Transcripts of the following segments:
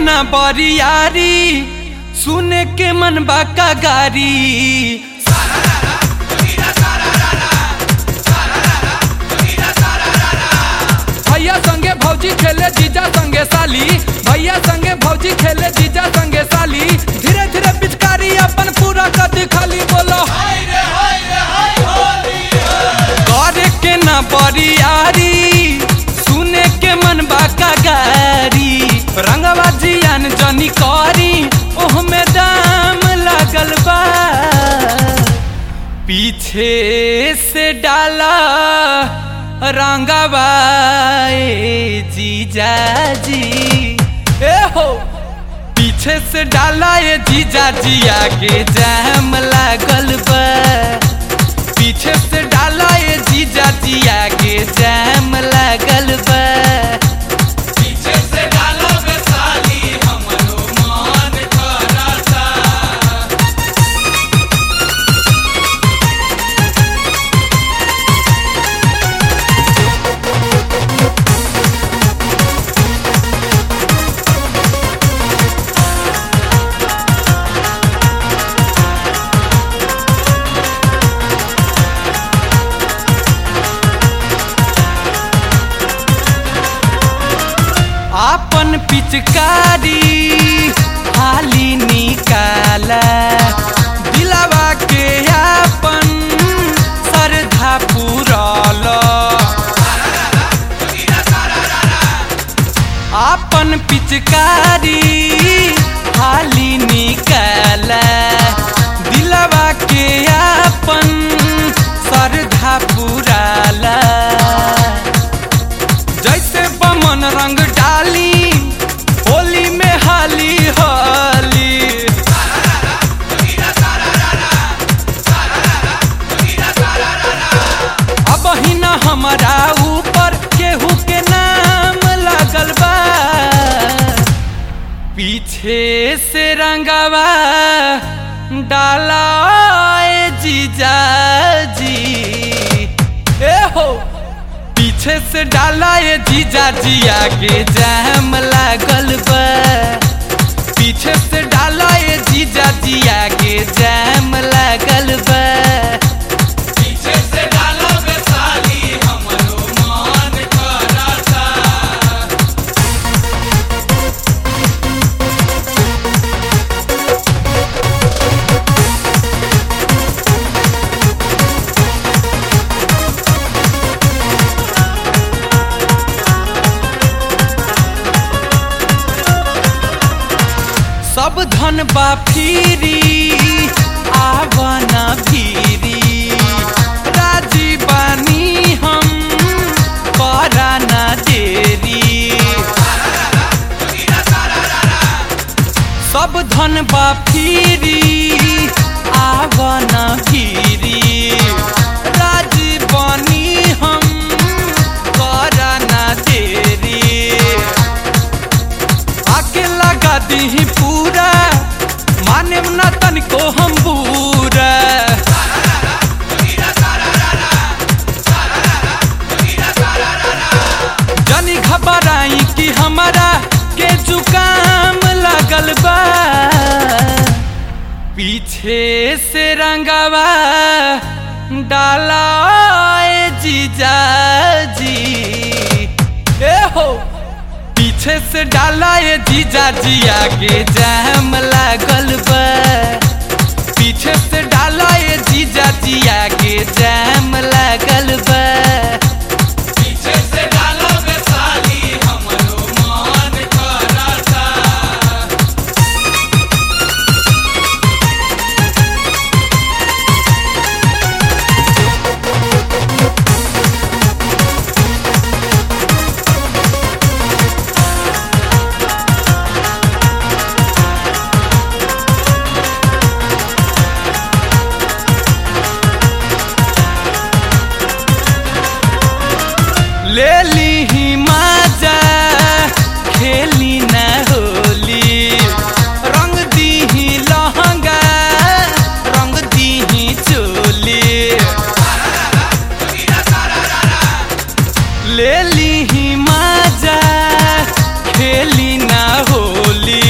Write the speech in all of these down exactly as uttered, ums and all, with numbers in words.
ना बरियारी सुने के मन बाका गारी। भैया संगे भौजी खेले जीजा संगे साली, भैया संगे भौजी खेले जीजा संगे साली। धीरे धीरे पिचकारी अपन पूरा कर दिखाली। बोलो हाय रे हाय रे हाय होली करे के ना बरियारी सुने के मन बाका गारी। रंगवा जियान जनी करी ओह में दाम लागल बा। पीछे से डाला रंगवा ए जीजा जी ए हो। पीछे से डाला ए जीजा जी आगे जाम लागल बा। पीछे से डाला ए जीजा जी आगे जाम लागल बा। पीछे से डाला बे साली हमरो मन करता। आपन पिचकारी हाली निकाला दिलावा के आपन श्रद्धा पुराला। आपन पिचकारी हाली निकाला दिलावा के आपन श्रद्धा पुराला। जैसे बमन रंग डाली होली में हाली हाली। अब ही ना हमारा ऊपर केहू के नाम लागल बा। पीछे से रंगवा डाला ए जीजा जी ए हो। पीछे से डाला ये जीजा जी आगे जाम लागल बा। पीछे से डाला ये जीजा जी आगे जाम लागल बा। पीछे से डाला बे साली हमरो मन करता। सब धन बा फिरी आवना भीरी। राजी बानी हम करा ना देरी। सब धन बा फिरी आवना भीरी। राजी बानी हम करा ना देरी। आके लगा दी पूरा माने ना तनिको हम बुरा। जानी घबराई कि हमारा के जुकाम लगल बा। पीछे से रंगवा डाला ए जीजा जी ए हो। पीछे से डाला ये जीजा जी आगे जाम लागल बा। पीछे से डाला ये जीजा जी आगे जाम लागल बा। पीछे से डाला बे साली हमरो मन करता। ले ली ही माजा खेली न होली। रंग दी ही लहंगा रंग दी ही चोली। ले ली ही माजा खेली न होली।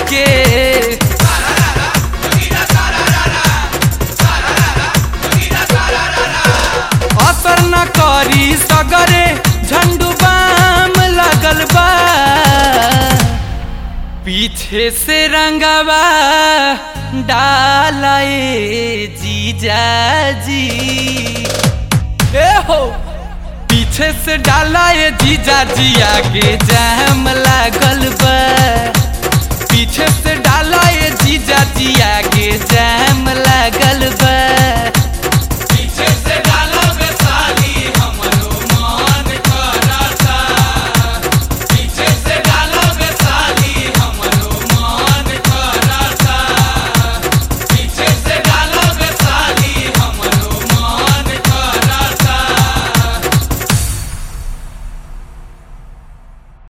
के असर न करी सगरे झंडू बाम लगल बा पीछे से रंगवा डालाए जीजा जी ए हो पीछे से डालाए जीजा जी आगे जाम लागल बा पीछे से डालाए जीजा जी आगे जाम